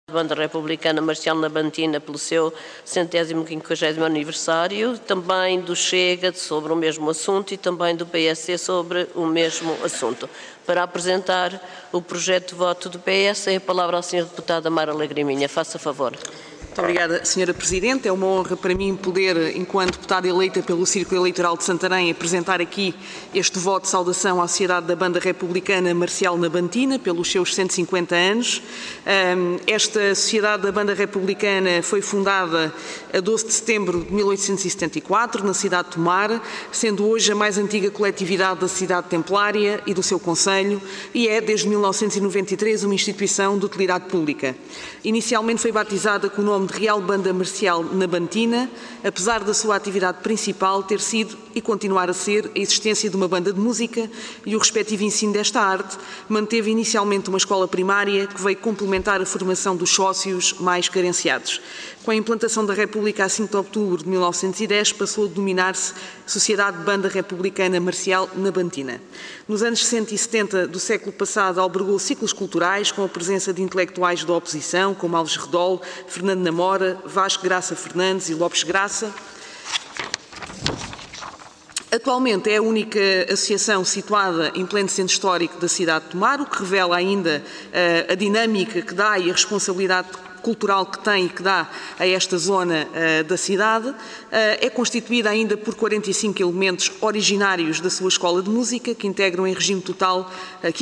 Banda Republicana Marcial Nabantina pelo seu 150º aniversário, também do Chega sobre o mesmo assunto e também do PSD sobre o mesmo assunto. Para apresentar o projeto de voto do PS, a palavra à Sra. Deputada Mara Lagriminha. Faça favor. Muito obrigada, Sra. Presidente. É uma honra para mim poder, enquanto deputada eleita pelo Círculo Eleitoral de Santarém, apresentar aqui este voto de saudação à Sociedade da Banda Republicana Marcial Nabantina pelos seus 150 anos. Esta Sociedade da Banda Republicana foi fundada a 12 de setembro de 1874, na cidade de Tomar, sendo hoje a mais antiga coletividade da cidade templária e do seu concelho, e é, desde 1993, uma instituição de utilidade pública. Inicialmente foi batizada com o nome de Real Banda Marcial Nabantina, apesar da sua atividade principal ter sido e continuar a ser a existência de uma banda de música e o respectivo ensino desta arte, manteve inicialmente uma escola primária que veio complementar a formação dos sócios mais carenciados. Com a implantação da República a 5 de outubro de 1910, passou a denominar-se Sociedade de Banda Republicana Marcial Nabantina. Nos anos 60 e 70 do século passado, albergou ciclos culturais com a presença de intelectuais da oposição, como Alves Redol, Fernando Namora, Vasco Graça Fernandes e Lopes Graça. Atualmente é a única associação situada em pleno centro histórico da cidade de Tomar, o que revela ainda a dinâmica que dá e a responsabilidade cultural que tem e que dá a esta zona da cidade. É constituída ainda por 45 elementos originários da sua escola de música que a integram em regime total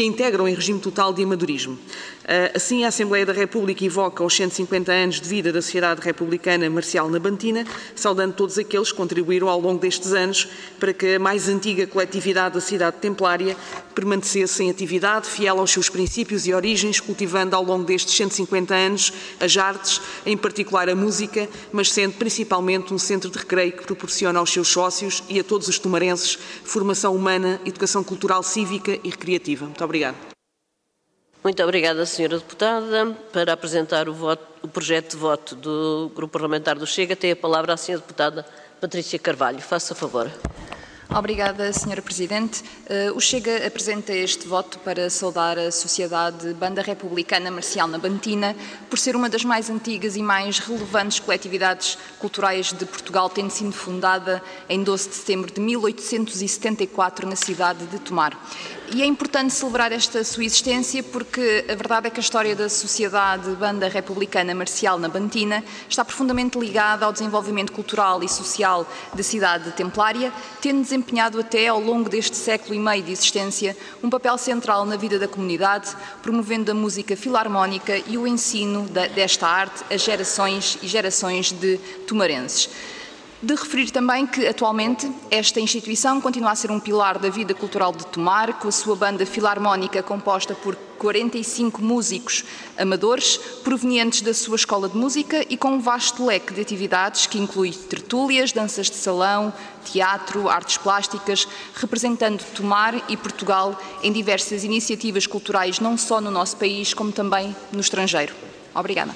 de amadorismo. Assim, a Assembleia da República evoca os 150 anos de vida da Sociedade Republicana Marcial Nabantina, saudando todos aqueles que contribuíram ao longo destes anos para que a mais antiga coletividade da cidade templária permanecesse em atividade, fiel aos seus princípios e origens, cultivando ao longo destes 150 anos as artes, em particular a música, mas sendo principalmente um centro de recreio que proporciona aos seus sócios e a todos os tomarenses formação humana, educação cultural, cívica e recreativa. Muito obrigada. Muito obrigada, Sra. Deputada. Para apresentar o projeto de voto do Grupo Parlamentar do Chega, tem a palavra a Sra. Deputada Patrícia Carvalho. Faça favor. Obrigada, Sra. Presidente. O Chega apresenta este voto para saudar a Sociedade Banda Republicana Marcial Nabantina por ser uma das mais antigas e mais relevantes coletividades culturais de Portugal, tendo sido fundada em 12 de setembro de 1874 na cidade de Tomar. E é importante celebrar esta sua existência porque a verdade é que a história da Sociedade Banda Republicana Marcial Nabantina está profundamente ligada ao desenvolvimento cultural e social da cidade templária, tendo desempenhado até ao longo deste século e meio de existência um papel central na vida da comunidade, promovendo a música filarmónica e o ensino desta arte a gerações e gerações de tomarenses. De referir também que, atualmente, esta instituição continua a ser um pilar da vida cultural de Tomar, com a sua banda filarmónica composta por 45 músicos amadores, provenientes da sua escola de música e com um vasto leque de atividades que inclui tertúlias, danças de salão, teatro, artes plásticas, representando Tomar e Portugal em diversas iniciativas culturais, não só no nosso país, como também no estrangeiro. Obrigada.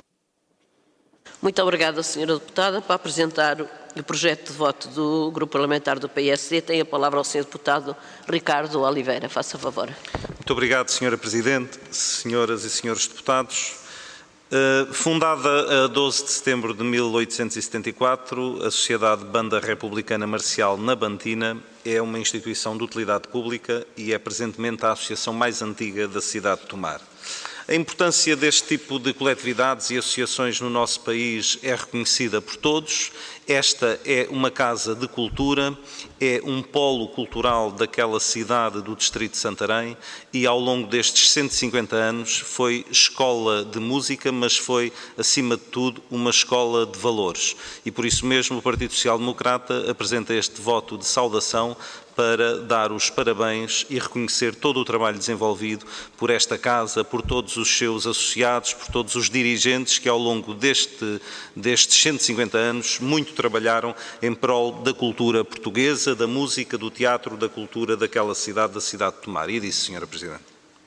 Muito obrigada, Sra. Deputada. Para apresentar o projeto de voto do Grupo Parlamentar do PSD, tem a palavra o Sr. Deputado Ricardo Oliveira. Faça favor. Muito obrigado, Sra. Presidente, senhoras e senhores deputados. Fundada a 12 de setembro de 1874, a Sociedade Banda Republicana Marcial Nabantina é uma instituição de utilidade pública e é presentemente a associação mais antiga da cidade de Tomar. A importância deste tipo de coletividades e associações no nosso país é reconhecida por todos. Esta é uma casa de cultura, é um polo cultural daquela cidade do distrito de Santarém e ao longo destes 150 anos foi escola de música, mas foi, acima de tudo, uma escola de valores. E por isso mesmo o Partido Social Democrata apresenta este voto de saudação para dar os parabéns e reconhecer todo o trabalho desenvolvido por esta Casa, por todos os seus associados, por todos os dirigentes que ao longo destes 150 anos muito trabalharam em prol da cultura portuguesa, da música, do teatro, da cultura daquela cidade, da cidade de Tomar. E disse, Sra. Presidente.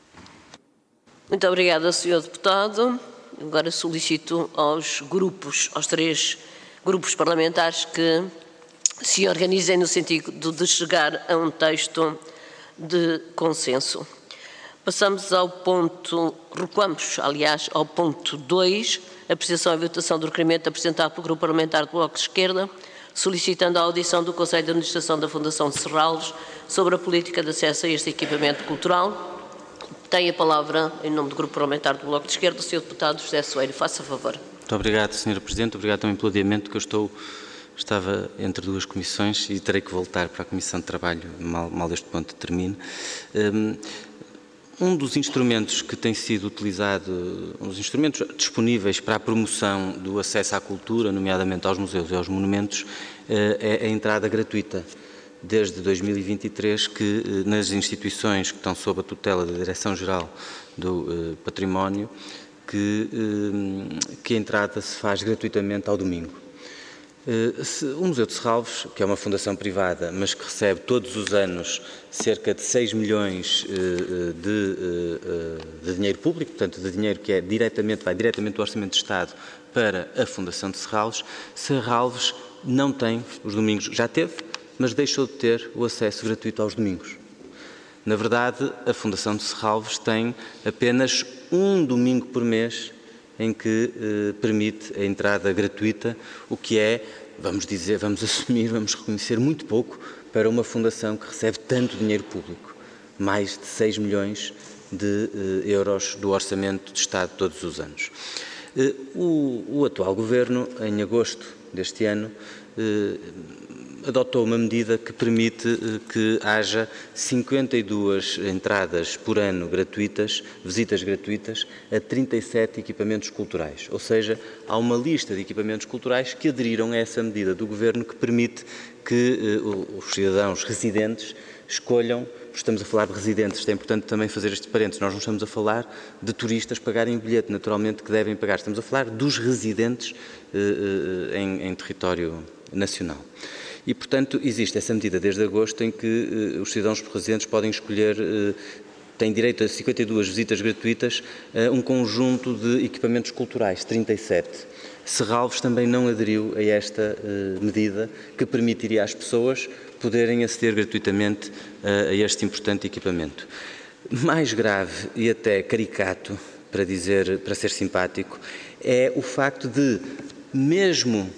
Muito obrigada, Sr. Deputado. Agora solicito aos três grupos parlamentares que se organizem no sentido de chegar a um texto de consenso. Passamos ao ponto, recuamos, aliás, ao ponto 2, apreciação e votação do requerimento apresentado pelo Grupo Parlamentar do Bloco de Esquerda, solicitando a audição do Conselho de Administração da Fundação de Serralves sobre a política de acesso a este equipamento cultural. Tem a palavra, em nome do Grupo Parlamentar do Bloco de Esquerda, o Sr. Deputado José Soeiro. Faça favor. Muito obrigado, Sra. Presidente. Obrigado também pelo adiamento, que eu estava entre duas comissões e terei que voltar para a Comissão de Trabalho, mal este ponto termine. Um dos instrumentos que tem sido utilizado, um dos instrumentos disponíveis para a promoção do acesso à cultura, nomeadamente aos museus e aos monumentos, é a entrada gratuita. Desde 2023 que nas instituições que estão sob a tutela da Direção-Geral do Património, que a entrada se faz gratuitamente ao domingo. O Museu de Serralves, que é uma fundação privada, mas que recebe todos os anos cerca de 6 milhões de dinheiro público, portanto, de dinheiro que vai diretamente do Orçamento de Estado para a Fundação de Serralves, Serralves não tem, os domingos já teve, mas deixou de ter o acesso gratuito aos domingos. Na verdade, a Fundação de Serralves tem apenas um domingo por mês em que permite a entrada gratuita, o que é, vamos reconhecer muito pouco para uma fundação que recebe tanto dinheiro público, mais de 6 milhões de euros do Orçamento de Estado todos os anos. O atual Governo, em agosto deste ano, adotou uma medida que permite que haja 52 entradas por ano gratuitas, visitas gratuitas, a 37 equipamentos culturais. Ou seja, há uma lista de equipamentos culturais que aderiram a essa medida do Governo que permite que os cidadãos residentes escolham. Estamos a falar de residentes, é importante também fazer este parênteses. Nós não estamos a falar de turistas pagarem bilhete, naturalmente, que devem pagar. Estamos a falar dos residentes em território nacional. E, portanto, existe essa medida desde agosto em que os cidadãos residentes podem escolher, têm direito a 52 visitas gratuitas a um conjunto de equipamentos culturais, 37. Serralves também não aderiu a esta medida que permitiria às pessoas poderem aceder gratuitamente a este importante equipamento. Mais grave e até caricato, para ser simpático, é o facto de, mesmo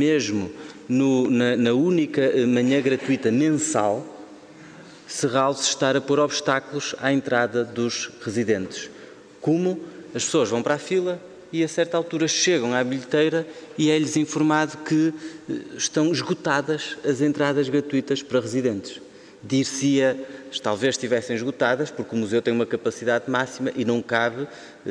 na única manhã gratuita mensal, Serralves estar a pôr obstáculos à entrada dos residentes. Como as pessoas vão para a fila e a certa altura chegam à bilheteira e é-lhes informado que estão esgotadas as entradas gratuitas para residentes. Dir-se-ia, talvez estivessem esgotadas, porque o museu tem uma capacidade máxima e não cabem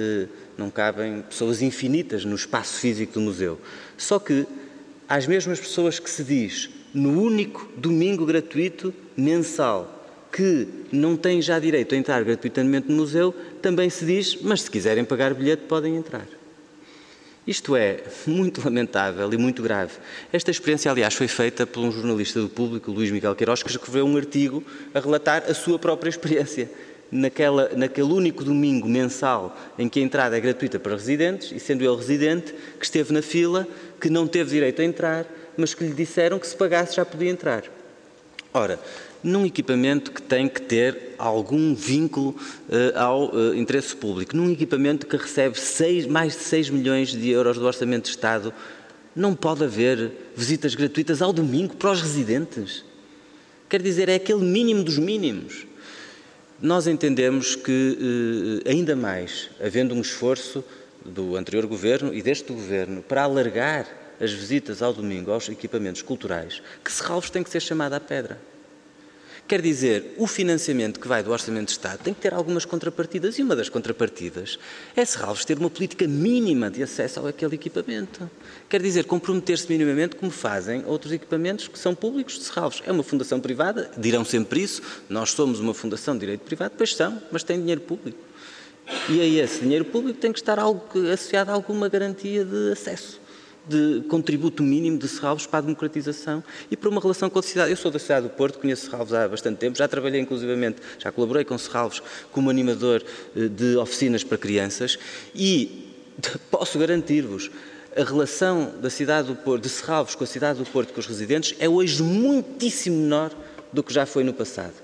pessoas infinitas no espaço físico do museu. Só que às mesmas pessoas que se diz, no único domingo gratuito mensal, que não têm já direito a entrar gratuitamente no museu, também se diz, mas se quiserem pagar bilhete podem entrar. Isto é muito lamentável e muito grave. Esta experiência, aliás, foi feita por um jornalista do Público, Luís Miguel Queiroz, que escreveu um artigo a relatar a sua própria experiência. Naquele único domingo mensal em que a entrada é gratuita para residentes, e sendo ele residente, que esteve na fila, que não teve direito a entrar, mas que lhe disseram que se pagasse já podia entrar. Ora, num equipamento que tem que ter algum vínculo ao interesse público, num equipamento que recebe mais de 6 milhões de euros do Orçamento de Estado, não pode haver visitas gratuitas ao domingo para os residentes. Quer dizer, é aquele mínimo dos mínimos. Nós entendemos que, ainda mais, havendo um esforço do anterior Governo e deste Governo para alargar as visitas ao domingo aos equipamentos culturais, que Serralves tem que ser chamada à pedra. Quer dizer, o financiamento que vai do Orçamento de Estado tem que ter algumas contrapartidas, e uma das contrapartidas é Serralves ter uma política mínima de acesso àquele equipamento. Quer dizer, comprometer-se minimamente como fazem outros equipamentos que são públicos de Serralves. É uma fundação privada, dirão sempre isso, nós somos uma fundação de direito privado, pois são, mas tem dinheiro público. E a esse dinheiro público tem que estar associado a alguma garantia de acesso, de contributo mínimo de Serralves para a democratização e para uma relação com a cidade. Eu sou da cidade do Porto, conheço Serralves há bastante tempo, já trabalhei inclusivamente, já colaborei com Serralves como animador de oficinas para crianças e posso garantir-vos, a relação da cidade do Porto, de Serralves com a cidade do Porto, com os residentes, é hoje muitíssimo menor do que já foi no passado.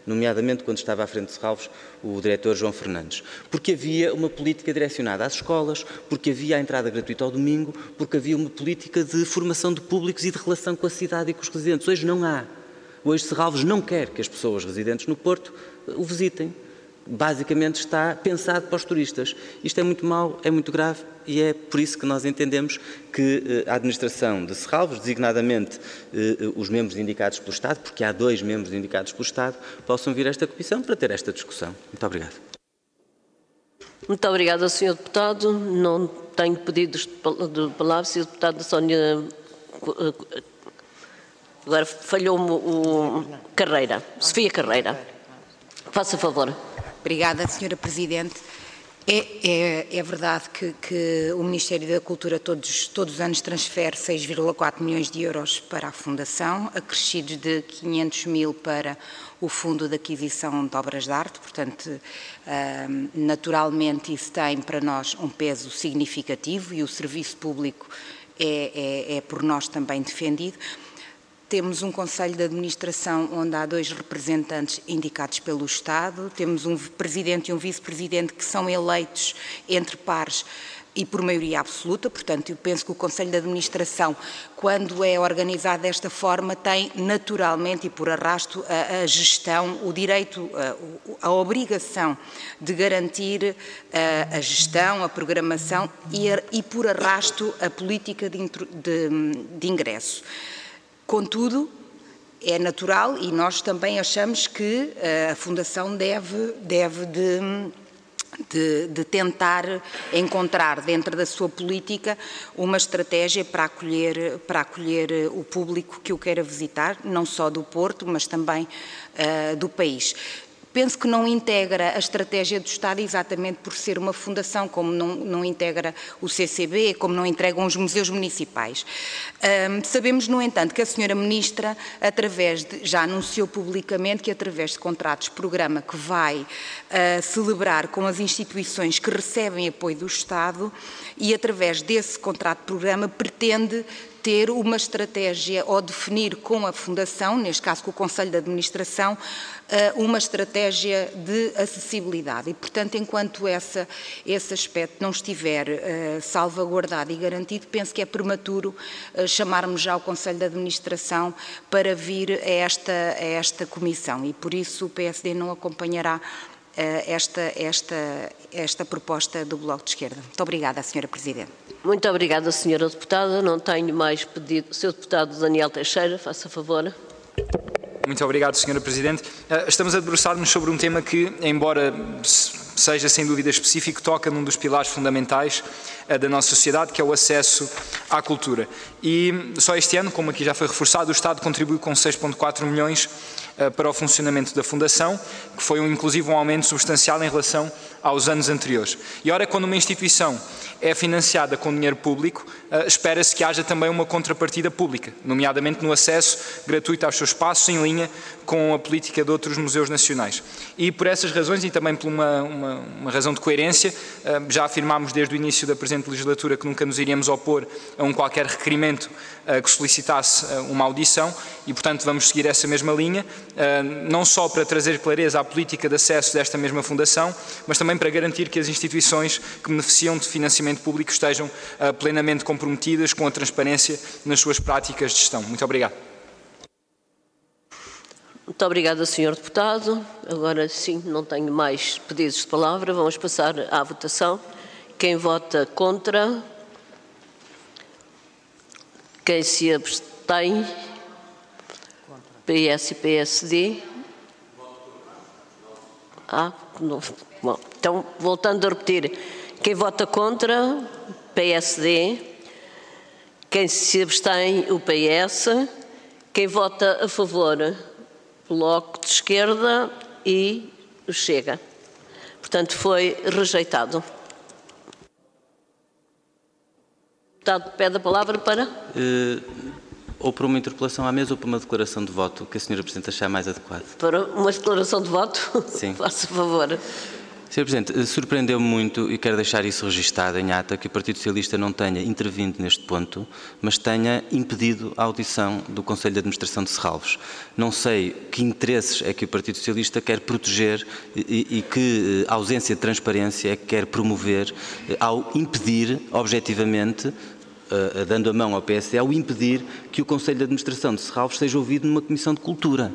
nomeadamente quando estava à frente de Serralves o diretor João Fernandes. Porque havia uma política direcionada às escolas, porque havia a entrada gratuita ao domingo, porque havia uma política de formação de públicos e de relação com a cidade e com os residentes. Hoje não há. Hoje Serralves não quer que as pessoas residentes no Porto o visitem. Basicamente está pensado para os turistas. Isto é muito mau, é muito grave e é por isso que nós entendemos que a administração de Serralves, designadamente os membros indicados pelo Estado, porque há 2 membros indicados pelo Estado, possam vir a esta comissão para ter esta discussão. Muito obrigado. Muito obrigada, Sr. Deputado. Não tenho pedidos de palavra. Sr. Deputado Sónia... Agora falhou-me o Carreira. Sofia Carreira. Faça favor. Obrigada, Sra. Presidente. É verdade que o Ministério da Cultura todos os anos transfere 6,4 milhões de euros para a Fundação, acrescidos de 500 mil para o Fundo de Aquisição de Obras de Arte, portanto, naturalmente isso tem para nós um peso significativo e o serviço público é por nós também defendido. Temos um Conselho de Administração onde há 2 representantes indicados pelo Estado, temos um Presidente e um Vice-Presidente que são eleitos entre pares e por maioria absoluta, portanto, eu penso que o Conselho de Administração, quando é organizado desta forma, tem naturalmente e por arrasto a gestão, o direito, a obrigação de garantir a gestão, a programação e por arrasto a política de ingresso. Contudo, é natural e nós também achamos que a Fundação deve tentar encontrar dentro da sua política uma estratégia para acolher o público que o queira visitar, não só do Porto, mas também do país. Penso que não integra a estratégia do Estado exatamente por ser uma fundação, como não integra o CCB, como não integram os museus municipais. Sabemos, no entanto, que a Sra. Ministra, já anunciou publicamente que através de contratos-programa que vai celebrar com as instituições que recebem apoio do Estado e através desse contrato-programa pretende ter uma estratégia ou definir com a Fundação, neste caso com o Conselho de Administração, uma estratégia de acessibilidade e, portanto, enquanto esse aspecto não estiver salvaguardado e garantido, penso que é prematuro chamarmos já o Conselho de Administração para vir a esta comissão e, por isso, o PSD não acompanhará esta proposta do Bloco de Esquerda. Muito obrigada, Sra. Presidente. Muito obrigada, Sra. Deputada. Não tenho mais pedido. Sr. Deputado Daniel Teixeira, faça favor. Muito obrigado, Sra. Presidente. Estamos a debruçar-nos sobre um tema que, embora seja sem dúvida específico, toca num dos pilares fundamentais da nossa sociedade, que é o acesso à cultura. E só este ano, como aqui já foi reforçado, o Estado contribuiu com 6,4 milhões para o funcionamento da Fundação, que foi inclusive um aumento substancial em relação aos anos anteriores. E ora, quando uma instituição é financiada com dinheiro público, espera-se que haja também uma contrapartida pública, nomeadamente no acesso gratuito aos seus espaços, em linha com a política de outros museus nacionais. E por essas razões, e também por uma razão de coerência, já afirmámos desde o início da presente legislatura que nunca nos iríamos opor a qualquer requerimento que solicitasse uma audição e, portanto, vamos seguir essa mesma linha, não só para trazer clareza à política de acesso desta mesma Fundação, mas também para garantir que as instituições que beneficiam de financiamento público estejam plenamente comprometidas com a transparência nas suas práticas de gestão. Muito obrigado. Muito obrigada, Sr. Deputado. Agora sim, não tenho mais pedidos de palavra. Vamos passar à votação. Quem vota contra? Quem se abstém? PS e PSD? Não. Bom, então, voltando a repetir. Quem vota contra? PSD. Quem se abstém? O PS. Quem vota a favor? Bloco de Esquerda e o Chega. Portanto, foi rejeitado. O deputado pede a palavra para? Ou para uma interpelação à mesa ou para uma declaração de voto, que a Sra. Presidente achar mais adequado. Para uma declaração de voto? Sim. Faça favor. Sr. Presidente, surpreendeu-me muito, e quero deixar isso registado em ata, que o Partido Socialista não tenha intervindo neste ponto, mas tenha impedido a audição do Conselho de Administração de Serralves. Não sei que interesses é que o Partido Socialista quer proteger e que ausência de transparência é que quer promover ao impedir, objetivamente, dando a mão ao PSD, ao impedir que o Conselho de Administração de Serralves seja ouvido numa Comissão de Cultura.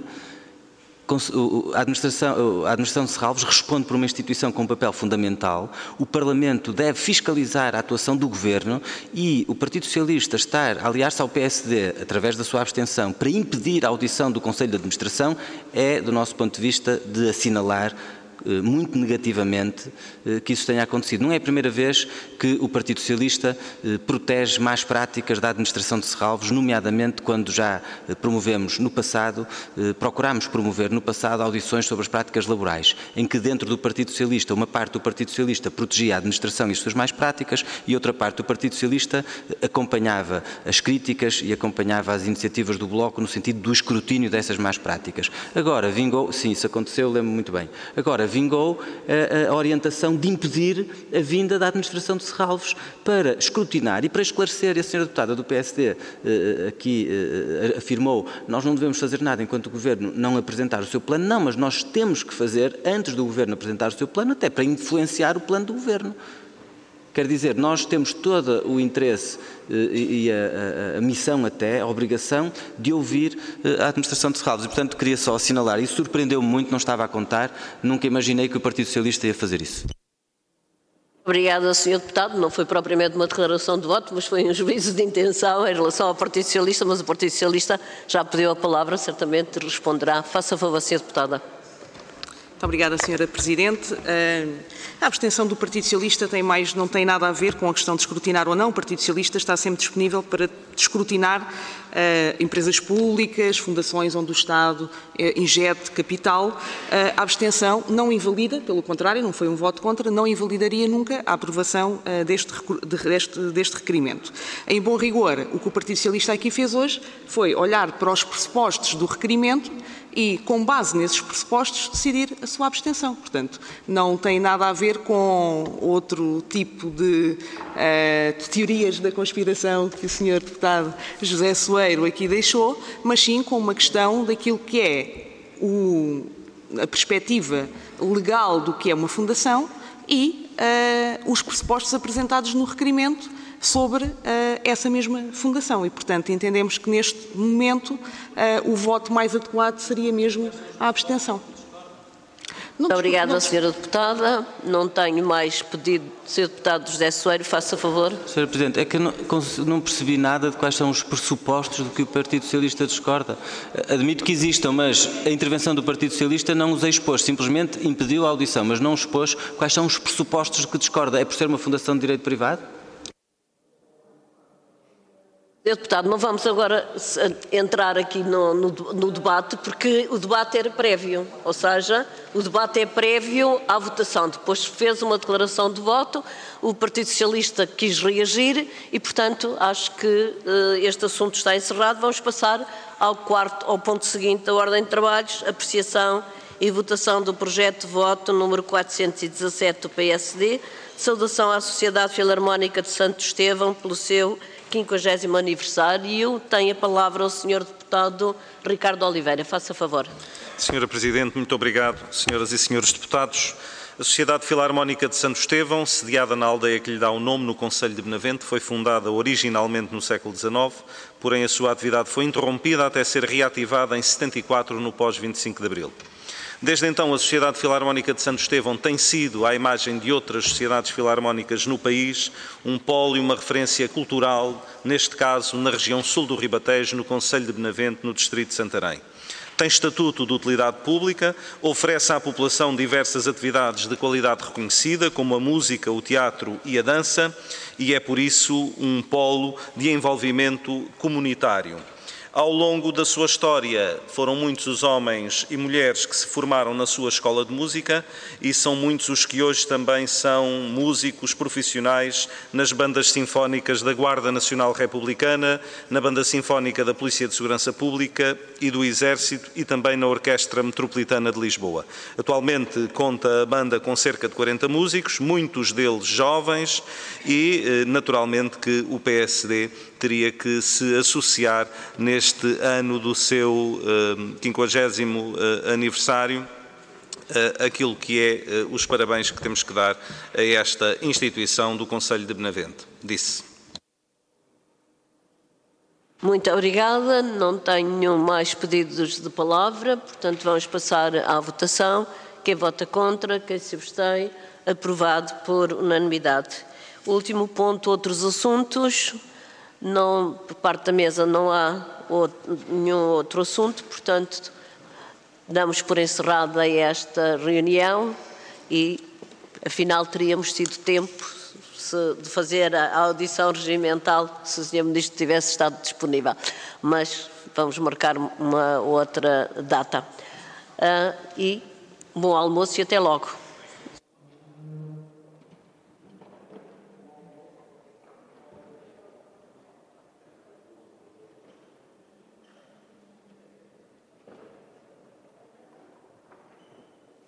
A administração de Serralves responde por uma instituição com um papel fundamental, o Parlamento deve fiscalizar a atuação do Governo e o Partido Socialista estar a aliar-se ao PSD através da sua abstenção para impedir a audição do Conselho de Administração é, do nosso ponto de vista, de assinalar muito negativamente que isso tenha acontecido. Não é a primeira vez que o Partido Socialista protege más práticas da administração de Serralves, nomeadamente quando já promovemos no passado, procurámos promover no passado audições sobre as práticas laborais, em que dentro do Partido Socialista, uma parte do Partido Socialista protegia a administração e as suas más práticas e outra parte do Partido Socialista acompanhava as críticas e acompanhava as iniciativas do Bloco no sentido do escrutínio dessas más práticas. Agora vingou, sim, isso aconteceu, lembro-me muito bem, agora vingou a orientação de impedir a vinda da administração de Serralves para escrutinar e para esclarecer. E a senhora deputada do PSD aqui afirmou nós não devemos fazer nada enquanto o Governo não apresentar o seu plano. Não, mas nós temos que fazer antes do Governo apresentar o seu plano, até para influenciar o plano do Governo. Quer dizer, nós temos todo o interesse e a missão até, a obrigação de ouvir a administração de Serralves. E, portanto, queria só assinalar. Isso surpreendeu-me muito, não estava a contar. Nunca imaginei que o Partido Socialista ia fazer isso. Obrigada, Sr. Deputado. Não foi propriamente uma declaração de voto, mas foi um juízo de intenção em relação ao Partido Socialista, mas o Partido Socialista já pediu a palavra, certamente responderá. Faça favor, Sra. Deputada. Muito obrigada, Sra. Presidente. A abstenção do Partido Socialista não tem nada a ver com a questão de escrutinar ou não. O Partido Socialista está sempre disponível para escrutinar empresas públicas, fundações onde o Estado injete capital. A abstenção não invalida, pelo contrário, não foi um voto contra, não invalidaria nunca a aprovação deste requerimento. Em bom rigor, o que o Partido Socialista aqui fez hoje foi olhar para os pressupostos do requerimento e, com base nesses pressupostos, decidir a sua abstenção. Portanto, não tem nada a ver com outro tipo de teorias da conspiração que o Sr. Deputado José Soeiro aqui deixou, mas sim com uma questão daquilo que é a perspectiva legal do que é uma fundação e os pressupostos apresentados no requerimento sobre essa mesma fundação e, portanto, entendemos que neste momento o voto mais adequado seria mesmo a abstenção. Muito obrigada, Sra. Deputada. Não tenho mais pedido. Sr. Deputado José Soeiro, faça favor. Sr. Presidente, é que eu não percebi nada de quais são os pressupostos do que o Partido Socialista discorda. Admito que existam, mas a intervenção do Partido Socialista não os expôs, simplesmente impediu a audição, mas não expôs quais são os pressupostos de que discorda. É por ser uma fundação de direito privado? Sr. Deputado, não vamos agora entrar aqui no debate, porque o debate era prévio, ou seja, o debate é prévio à votação. Depois fez uma declaração de voto, o Partido Socialista quis reagir e, portanto, acho que este assunto está encerrado. Vamos passar ao ponto seguinte da ordem de trabalhos, apreciação e votação do projeto de voto número 417 do PSD, saudação à Sociedade Filarmónica de Santo Estevão pelo seu 50º aniversário. Tem a palavra o Sr. Deputado Ricardo Oliveira. Faça favor. Sra. Presidente, muito obrigado. Senhoras e senhores deputados, a Sociedade Filarmónica de Santo Estevão, sediada na aldeia que lhe dá o nome no concelho de Benavente, foi fundada originalmente no século XIX, porém a sua atividade foi interrompida até ser reativada em 74 no pós-25 de Abril. Desde então, a Sociedade Filarmónica de Santo Estevão tem sido, à imagem de outras sociedades filarmónicas no país, um polo e uma referência cultural, neste caso na região sul do Ribatejo, no concelho de Benavente, no distrito de Santarém. Tem estatuto de utilidade pública, oferece à população diversas atividades de qualidade reconhecida, como a música, o teatro e a dança, e é por isso um polo de envolvimento comunitário. Ao longo da sua história, foram muitos os homens e mulheres que se formaram na sua escola de música e são muitos os que hoje também são músicos profissionais nas bandas sinfónicas da Guarda Nacional Republicana, na Banda Sinfónica da Polícia de Segurança Pública e do Exército e também na Orquestra Metropolitana de Lisboa. Atualmente conta a banda com cerca de 40 músicos, muitos deles jovens e, naturalmente, que o PSD teria que se associar neste ano do seu 50º aniversário aquilo que é os parabéns que temos que dar a esta instituição do Conselho de Benavente. Disse. Muito obrigada. Não tenho mais pedidos de palavra, portanto vamos passar à votação. Quem vota contra, quem se abstém, aprovado por unanimidade. Último ponto, outros assuntos. Não, por parte da mesa não há nenhum outro assunto, portanto, damos por encerrada esta reunião e, afinal, teríamos tido tempo de fazer a audição regimental se o Sr. Ministro tivesse estado disponível. Mas vamos marcar uma outra data. E bom almoço e até logo.